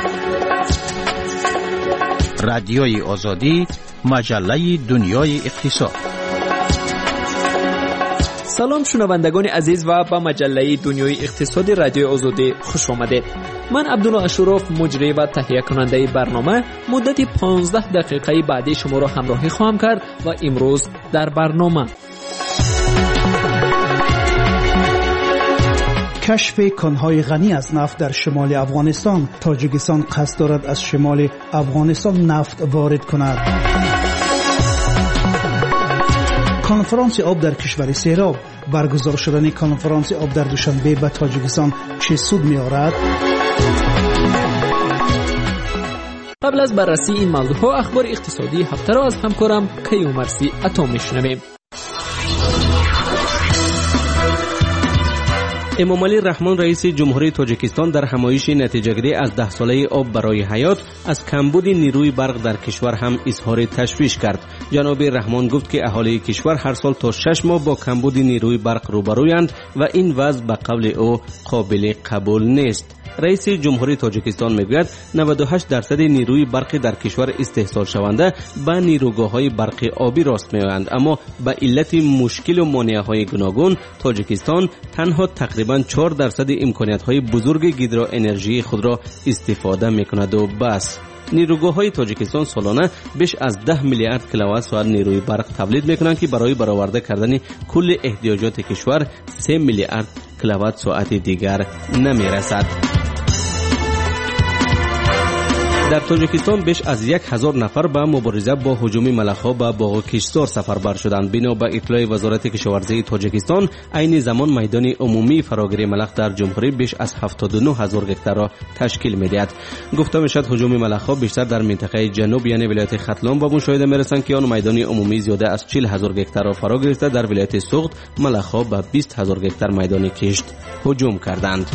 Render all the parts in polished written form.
رادیوی آزادی، مجله دنیای اقتصاد. سلام شنوندگان عزیز و به مجله دنیای اقتصاد رادیوی آزادی خوش آمدید. من عبدالله اشرف، مجری و تهیه کننده برنامه، مدت 15 دقیقه بعدی شما را همراهی خواهم کرد و امروز در برنامه کشف کانهای غنی از نفت در شمال افغانستان. تاجیکستان قصد دارد از شمال افغانستان نفت وارد کند. کنفرانس آب در کشور سیراب. برگزار شدن کنفرانس آب در دوشنبه به تاجیکستان چه سود می‌آورد؟ قبل از بررسی این موضوعات، اخبار اقتصادی هفته را از همکارم کیومرثی عطا میشنویم. امامعلی رحمان رئیس جمهوری تاجیکستان در همایش نتیجه‌گیری از 10 ساله آب برای حیات از کمبود نیروی برق در کشور هم اظهار تشویش کرد. جناب رحمان گفت که اهالی کشور هر سال تا 6 ماه با کمبود نیروی برق روبرویند و این وضع به قول او قابل قبول نیست. رئیس جمهوری تاجیکستان میگوید 98% نیروی برقی در کشور استحصال شونده به نیروگاه‌های برقی آبی راست می‌آیند، اما به علت مشکل و مانع‌های گوناگون تاجیکستان تنها تقریباً 4% امکانیت‌های بزرگ گیدرو انرژی خود را استفاده می‌کند و بس. نیروگاه‌های تاجیکستان سالانه بیش از 10 میلیارد کیلووات ساعت نیروی برق تولید می‌کنند که برای برآورده کردن کل احتیاجات کشور 3 میلیارد کیلووات ساعت دیگر نمی‌رسد. در تاجیکستان بیش از 1000 نفر به مبارزه با هجوم ملخ‌ها به باغ کشتزار سفربر شدند. بنا به اطلاع وزارت کشاورزی تاجیکستان، عین زمان میدان عمومی فراگیری ملخ در جمهوری بیش از 79000 هکتار را تشکیل می‌دهد. گفته می‌شود هجوم ملخ‌ها بیشتر در منطقه جنوب یعنی ولایت ختلان به مشاهده می‌رسند که آن میدان عمومی زیاده از 40000 هکتار را فرا گرفته. در ولایت سوخت ملخ‌ها به 20000 هکتار میدان کشت هجوم کردند.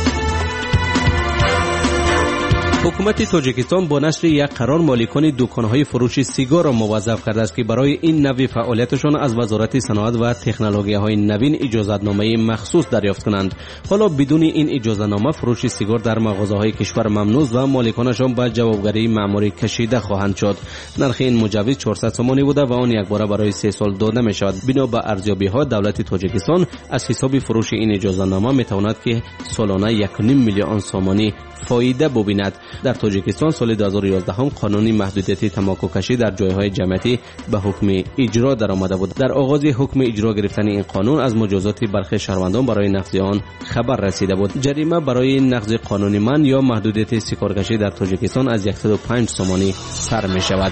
حکومت تاجیکستان با نشر یک قرار مالکان دکان‌های فروش سیگار را موظف کرده است که برای این نوع فعالیتشان از وزارت صنعت و تکنولوژی‌های نوین اجازه‌نامه مخصوص دریافت کنند. حالا بدون این اجازه‌نامه فروش سیگار در مغازه‌های کشور ممنوع و مالکانشان به جوابگری مأموری کشیده خواهند شد. نرخ این مجوز 400 سومانی بوده و آن یک باره برای 3 سال داده می‌شود. بنا به ارزیابی‌ها دولت تاجیکستان از حساب فروش این اجازه‌نامه می‌تواند که سالانه 1.5 میلیون سومانی فایده ببیند. در تاجیکستان سال 2011 قانون محدودیت تماکو کشی در جایهای جمعیتی به حکم اجرا درآمده بود. در آغاز حکم اجرا گرفتن این قانون از مجازات برخی شهروندان برای نقض آن خبر رسیده بود. جریمه برای نقض قانون من یا محدودیت سیگارکشی در تاجیکستان از 105 سومانی سر می شود.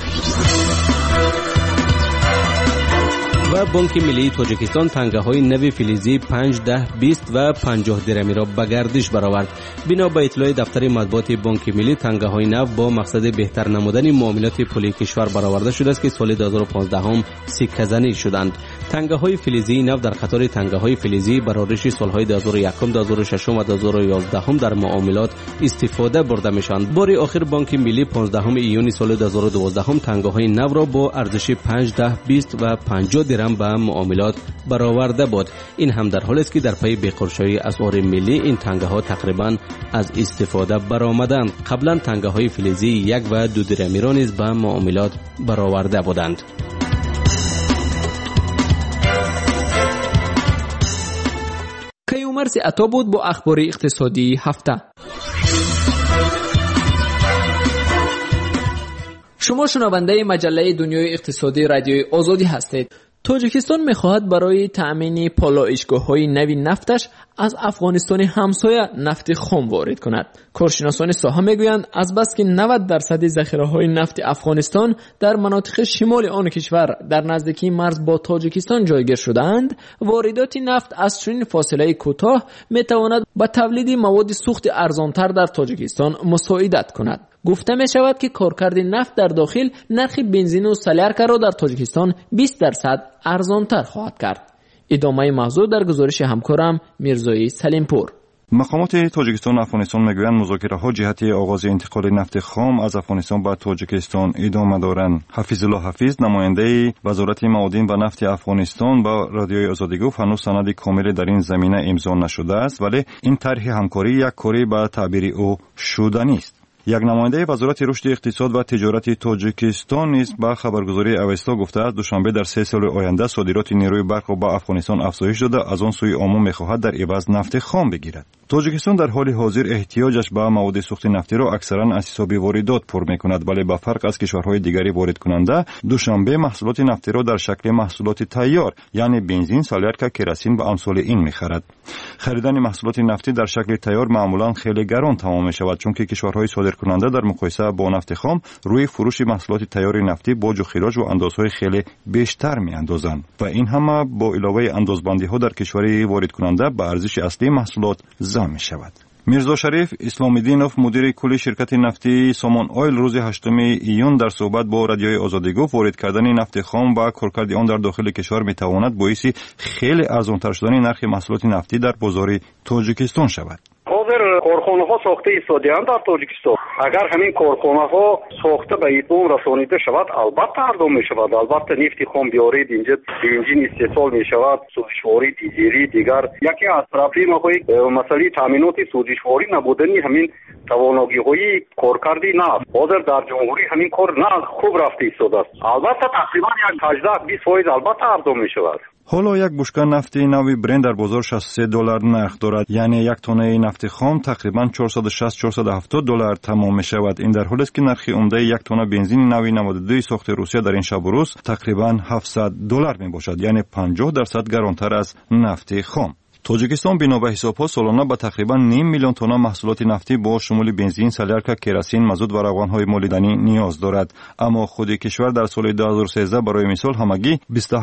و بانک ملی تاجیکستان تنگه‌های نوی فلزی 5, 10, 20 و 50 درمی را به گردش برآورد. بنا به اطلاع دفتر مطبوعات بانک ملی، تنگه‌های نو با مقصد بهتر نمودن معاملات پولی کشور برآورده شده است که سال 2015 هم سکه‌زنی شدند. تنگه‌های فلزی نو در قطار تنگه‌های فلزی برآورش سال‌های 2001, 2006 و 2011 در معاملات استفاده برده می‌شوند. بار آخر بانک ملی 15 ایون سال 2012 تنگه‌های نو را با ارزش 5, 10, 20 و 50 درم به معاملات برآورده بود. این هم در حالی است که در پی بقرشایی اسعار ملی این تنگه‌ها تقریبا از استفاده برآمدند. قبلا تنگه‌های فلزی 1 و 2 درمی را نیز به معاملات برآورده بودند. کیومرثی عطا بود با اخبار اقتصادی هفته. شما شنونده مجله دنیای اقتصادی رادیوی آزادی هستید. تاجیکستان می‌خواهد برای تأمین پالایشگاه‌های نوی نفتش از افغانستان همسایه نفت خام وارد کند. کارشناسان ساحه میگویند از بس که 90% ذخیره‌های نفت افغانستان در مناطق شمال آن کشور در نزدیکی مرز با تاجیکستان جایگیر شده‌اند، واردات نفت از چنین فاصله کوتاه می‌تواند به تولید مواد سوخت ارزانتر در تاجیکستان مساعدت کند. گفته می شود که کارکرد نفت در داخل نرخ بنزین و سلیرکه را در تاجیکستان 20% ارزانتر خواهد کرد. ادامه موضوع در گزارش همکارم میرزایی سلیمپور. مقامات تاجیکستان و افغانستان میگویند مذاکره‌ها جهت آغاز انتقال نفت خام از افغانستان به تاجیکستان ادامه دارند. حفیظالله حفیظ، نماینده وزارت معادن و نفت افغانستان، با رادیوی آزادی گفت هنوز سند کاملی در این زمینه امضا نشده است، ولی این طرح همکاری یک کاری به تعبیر او شدنی است. یک نماینده وزارت رشد اقتصاد و تجارت تاجیکستان نیز به خبرگزاری اوستا گفته است دوشنبه در 3 سال آینده صادرات نیروی برق را به افغانستان افزایش داده، از آن سوی عموم می‌خواهد در عوض نفت خام بگیرد. تاجیکستان در حال حاضر احتیاجش به مواد سوخت نفتی را اکثرا از حساب واردات پر می‌کند، ولی به فرق از کشورهای دیگری وارد کننده دوشنبه محصولات نفتی را در شکل محصولات تیار یعنی بنزین، سالرکا، کراسین و امثال این می‌خرد. خریدن محصولات نفتی در شکل تیار معمولا خیلی گران تمام می‌شود، چون که کشورهای صادرکننده در مقایسه با نفت خام روی فروش محصولات تیار نفتی باج و خراج و اندازهای خیلی بیشتر می‌اندازند و این همه با علاوه اندازبندی‌ها در کشور وارد کننده به ارزش اصلی محصولات ضم می‌شود. میرزا شریف اسلام‌الدینوف مدیر کل شرکت نفتی سامان آیل روز 8 ایون در صحبت با رادیوی آزادی گفت وارد کردن نفت خام و کارکرد آن در داخل کشور می‌تواند باعث خیلی ارزان‌تر شدن نرخ محصولات نفتی در بازار تاجیکستان شود. حاضر کارخانه‌ها ساخته ایستاده‌اند در تاجیکستان. اگر همین کارخانه‌ها ساخته به ایتون رسانیده شود البته ارزان می‌شود. البته نفت خام بیارید اینجا بنزین استحصال می‌شود، سوزشواری دیزلی دیگر یکی از پرابلم‌های مسئله تامینات سوزشواری نبودنی همین توانایی‌های کارکردی نفت. حاضر در جمهوری همین کار نه خوب رفته ایستاده است. البته تقریبا 18-20% البته ارزان می‌شود. حالا یک بشکه نفت نوی برند در بازار $63 نرخ دارد، یعنی یک تونه نفت خام تقریبا $460-470 تمام می شود. این در حالی است که نرخ عمده یک تونه بنزین نوی 92 ساخت روسیه در این شب و روز تقریبا $700 می باشد، یعنی 50% گرانتر از نفت خام. تاجیکستان بنا به حساب‌ها سالانه به تقریبا 5 میلیون تن محصولات نفتی با شمول بنزین، سالرکا، کراسین، مازوت و روغن‌های مولدنی نیاز دارد. اما خود کشور در سال 2013 برای مثال همگی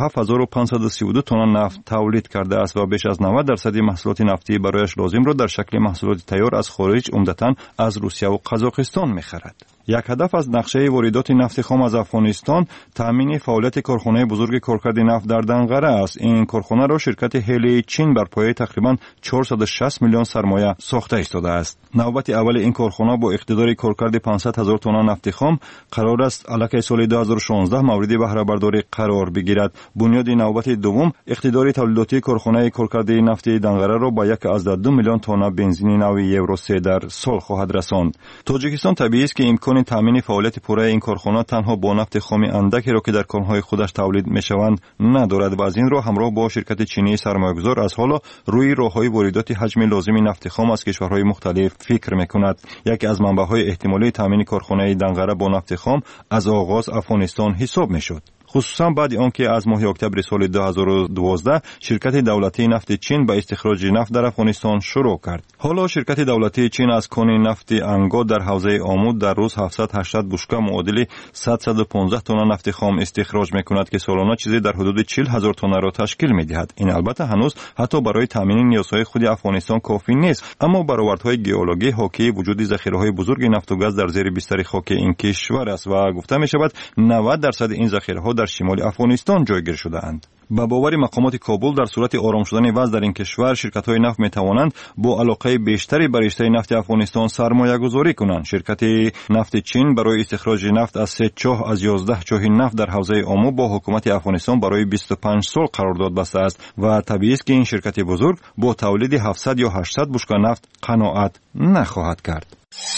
27532 تن نفت تولید کرده است و بیش از 90% محصولات نفتی برایش لازم را در شکل محصولات تیار از خارج عمدتاً از روسیه و قزاقستان می‌خرد. یک هدف از نقشه واردات نفت خام از افغانستان تامین فعالیت کارخانه بزرگ کارکرد نفت در دنغره است. این کارخانه را شرکت هلی چین بر پایه تقریبا 460 میلیون سرمایه ساخته ایستاده است. نوبت اول این کارخانه با اقتدار کارکرد 500,000 تن نفت خام قرار است الکی سال 2016 مورد بهره برداری قرار بگیرد. بنیاد نوبت دوم اقتدار تولیداتی کارخانه کارکرد نفت دنغره را با 1.2 میلیون تن بنزین نوی یورو 3 در سال خواهد رساند. تاجیکستان طبیعی است که امکان تامین فعالیت پوره این کارخانه تنها با نفت خام اندکی را که در کانهای خودش تولید میشوند ندارد و از این را همراه با شرکت چینی سرمایه‌گذار از حالا روی راههای واردات حجم لازم نفت خام از کشورهای مختلف فکر میکند. یکی از منبع‌های احتمالی تامین کارخانه دنغره با نفت خام از آغاز افغانستان حساب میشد، خصوصا بعد آنکه از ماه اکتبر سال 2012 شرکت دولتی نفت چین به استخراج نفت در افغانستان شروع کرد. حالا شرکت دولتی چین از کان نفت انگا در حوزه آمود در روز 780 بشکه معادل 115 تن نفت خام استخراج میکند که سالانه چیزی در حدود 40,000 تن را تشکیل میدهد. این البته هنوز حتی برای تامین نیازهای خود افغانستان کافی نیست، اما برآوردهای گئولوژی حاکی وجود ذخیره‌های بزرگ نفت و گاز در زیر بستر خاک این کشور است و گفته میشود 90% این ذخیره‌ها در شمال افغانستان جایگیر شده اند. با باور مقامات کابل در صورت آرام شدن وضع در این کشور شرکت‌های نفت می‌توانند با علاقه بیشتری بر رشته نفت افغانستان سرمایه‌گذاری کنند. شرکت نفت چین برای استخراج نفت از 3 چاه از 11 چاه نفت در حوزه آمو با حکومت افغانستان برای 25 سال قرارداد بسته است و طبیعی است که این شرکت بزرگ با تولید 700 یا 800 بشکه نفت قناعت نخواهد کرد.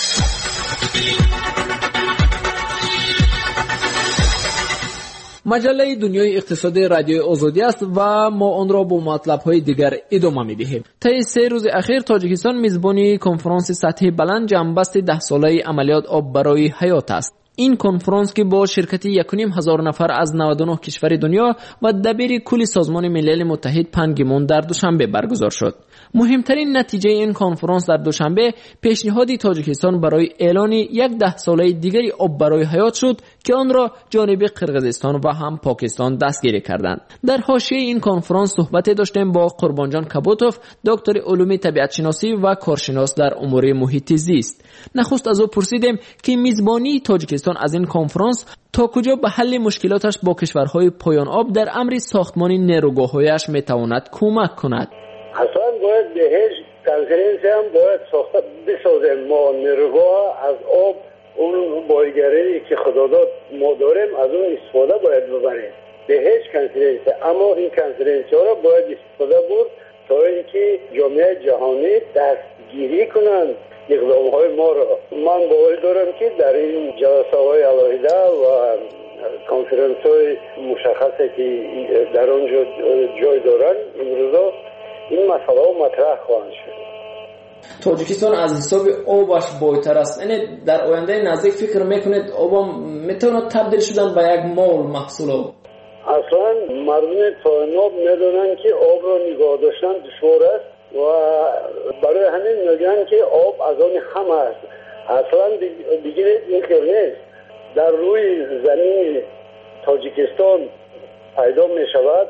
مجله دنیای اقتصادی رادیوی آزادی است و ما آن را با مطلب‌های دیگر ادامه می‌دهیم. طی 3 روز اخیر تاجیکستان میزبانی کنفرانس سطحی بلند جنببست 10 ساله عملیات آب برای حیات است. این کنفرانس که با شرکت 1,500 نفر از 99 کشور دنیا و دبیر کل سازمان ملل متحد پنگیمون در دوشنبه برگزار شد. مهمترین نتیجه این کنفرانس در دوشنبه پیشنهاد تاجیکستان برای اعلان یک 10 ساله دیگری آب برای حیات شد که آن را جانب قرقیزستان و هم پاکستان دستگیری کردند. در حاشیه این کنفرانس صحبت داشتیم با قربانجان کبوتوف، دکتر علوم طبیعت شناسی و کارشناس در امور محیط زیست. نخست از او پرسیدیم که میزبانی تاجیکستان از این کنفرانس تا کجا به حل مشکلاتش با کشورهای پایان آب در امر ساختمان نیروگاه‌هایش میتواند کمک کند. اصلا باید به هیچ کنفرانسی هم باید ساخته بسازیم. ما نیروگاه از آب اون بایگری که خدا داد ما داریم از اون استفاده باید ببریم به هیچ کنفرانسی. اما این کنفرانسی ها را باید استفاده برد تا اینکه جامعه جهانی دستگیری کنند اقدام های ما را. من باور دارم که در این جلسه‌های علاهیده و کنفرانس‌های مشخصی که در آنجا جای دارند امروزا این مسئله مطرح خواهند شد. تاجیکستان از حساب آبش بایتر است. یعنی در آینده نزدیک فکر میکنید آب میتونه تبدیل شدن به یک مول محصول آب؟ اصلا مردم تایناب میدونن که آب را نگاه داشتن دشوار است و برای همین میگن که آب از آن همه است. اصلا دیگه این خیلی نیست. در روی زمین تاجیکستان پیدا می شود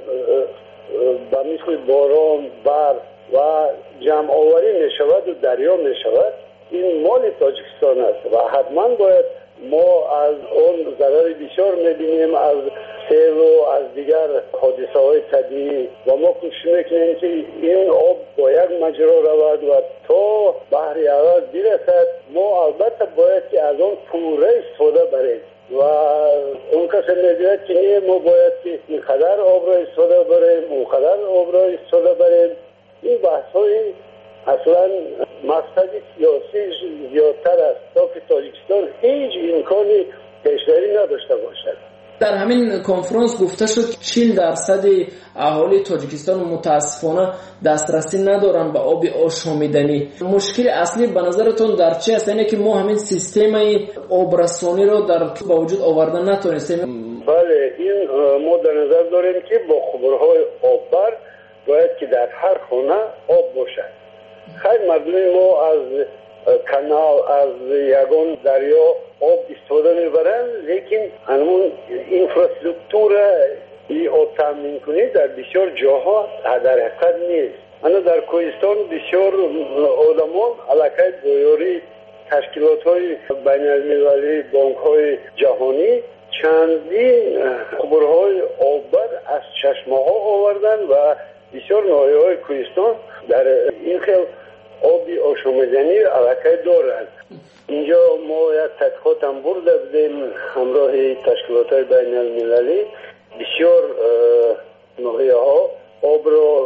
به مثل باران، برف و جمع آوری می شود و دریا می شود. این مال تاجیکستان است و حتما باید ما از اون ضرر بسیار می بینیم، از سیل و از دیگر حادثه های طبیعی و ما کوشش میکنیم که این آب با یک مجرا رود و تا بحر اول برسد. ما البته باید که از اون پوره استفاده بریم و اون کسی میگوید که نه ما باید که اینقدر آب را استفاده بریم، اونقدر آب را استفاده بریم. این بحث های اصلا مقصد سیاسی زیادتر است تا که تاجیکستان هیچ امکانی پیشروی نداشته باشد. در همین کنفرانس گفته شد 40% اهالی تاجیکستان متاسفانه دسترسی ندارن به آب آشامیدنی. مشکل اصلی به نظرتون در چی است؟ یعنی که ما همین سیستم آبرسانی رو با وجود آوردن نتونستیم. بله، این ما در نظر داریم که با خبرهای آببر باید که در هر خانه آب باشد. خیلی مردم ما از کانال، از یگان دریا آب استفاده میبرن، لیکن همون اینفراسترکتور آب تامین کنی در بسیار جاها در حقیقت نیست. انا در کوهستان بسیار آدمان علاقه دویاری تشکیلات های بین المللی، بانک های جهانی چندین خبرهای آببر از چشمه ها آوردن و بسیار ناحیه های کوهستان در این خیل آبی آشامیدنی علاقه دارند. اینجا ما یک تحقیقات هم برده بودیم همراه تشکیلات های بین المللی. بسیار ناحیه ها آب را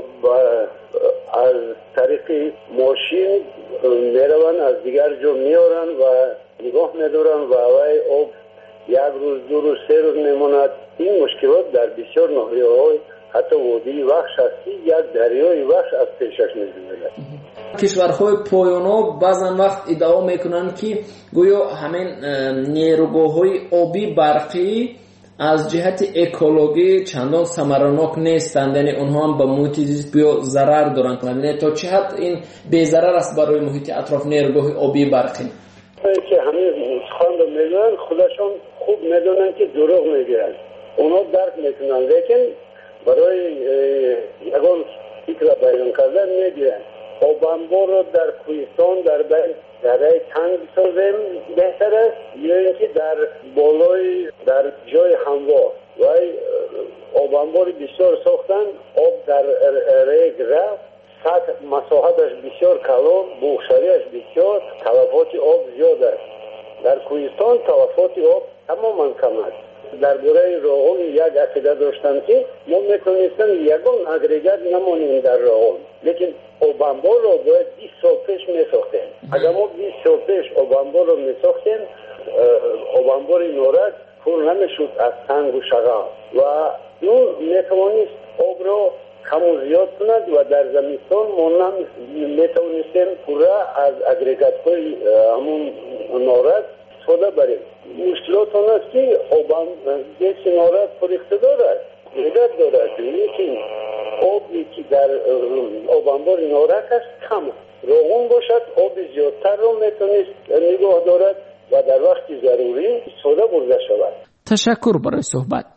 از طریق ماشین میروند، از دیگر جا میارن و نگاه میدارن و اوای آب یک روز، 2 روز، 3 روز میماند. این مشکلات در بسیار ناحیه های حتی وادی وحش هستی یک دریای وحش از پیشش می‌گذرد. کشورهای پایان‌ها بعضن وقت ادعا میکنن که گویا همین نیروگاه‌های آبی برقی از جهت اکولوژی چندان ثمراناک نیستند، یعنی اونها هم به محیط زیست بیا ضرر دارند. یعنی تا چه حد این بی‌ضرر است برای محیط اطراف نیروگاه آبی برقی؟ که همین سخن رو میگن خودشون خوب میدونن که دروغ میگن، اونا درک میکنن، لیکن برای یگان فکر بیان کردن میگن آب انبار رو در کوهستان در درهای تنگ بسازیم بهتر است یا اینکه در بالای در جای هموار و آب انبار بسیار ساختن، آب در ریگ رفت، سطح مساحتش بسیار کلان، بخشاریش بسیار، تلفات آب زیاد است. در کوهستان تلفات آب تماما کم است. در باره راغون یک عقیده داشتن که ما میتونستیم یگان اگریگات نمانیم در راغون، لیکن آب انبار رو باید 20 سال پیش میساختیم. اگر ما 20 سال پیش آب انبار رو میساختیم، آب انبار نورک پر نمیشد از سنگ و شغال و اون میتوانست آب رو کم و زیاد کند و در زمستان ما میتوانستیم پورا از اگریگات های همون نورک استفاده بریم. مشکلات آن است که دیسی نورک پر اقتدار است، قدرت دارد، لیکن آبی که در آب انبار نورک است کم روغن باشد، آب زیادتر رو میتونست نگاه دارد و در وقت ضروری استفاده برده شود. تشکر برای صحبت.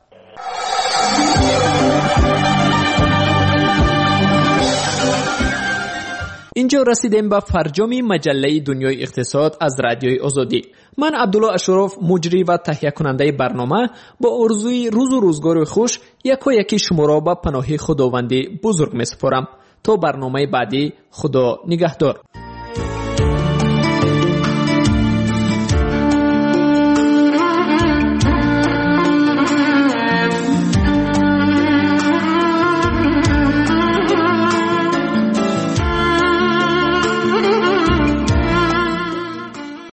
اینجا رسیدیم به فرجام مجله دنیای اقتصاد از رادیوی آزادی. من عبدالله اشرف، مجری و تهیه کننده برنامه، با آرزوی روز و روزگار خوش یکی شما را به پناه خداوند بزرگ می سپارم. تا برنامه بعدی، خدا نگهدار.